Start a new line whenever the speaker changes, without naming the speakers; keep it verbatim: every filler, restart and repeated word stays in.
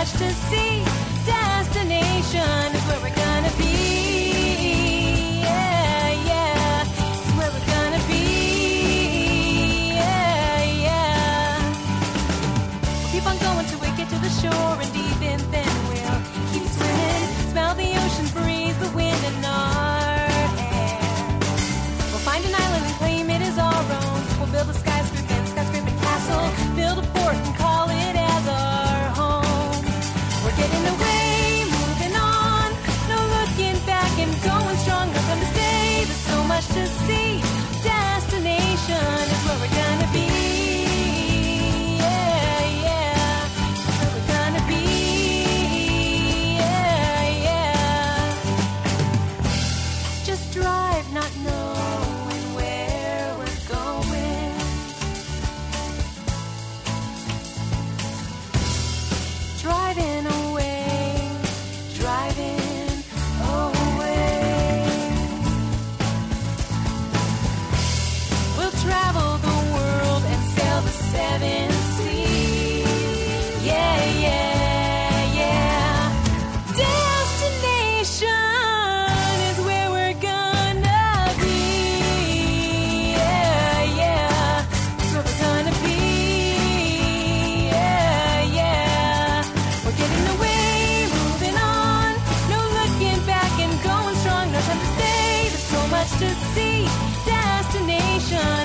much to see. Destination is where we're gonna be. Yeah, yeah, it's where we're gonna be. Yeah, yeah. We'll keep on going till we get to the shore, and deep in then we'll keep swimming. Smell the ocean breeze, the wind in our hair. We'll find an island and claim it as our own. We'll build a skyscraper, skyscraper castle, build a fort and call it as our home. We're getting away, moving on, no looking back and going strong. No time to stay, there's so much to see. Destination is where we're gonna be. Yeah, yeah, it's where we're gonna be. Yeah, yeah. Just drive, not knowing where we're going. Driving away, driving away. We'll travel the world and sail the seven seas. Yeah, yeah, yeah. Destination is where we're gonna be. Yeah, yeah. It's where we're gonna be. Yeah, yeah. We're getting away, moving on, no looking back and going strong. No time to stay, there's so much to see. Destination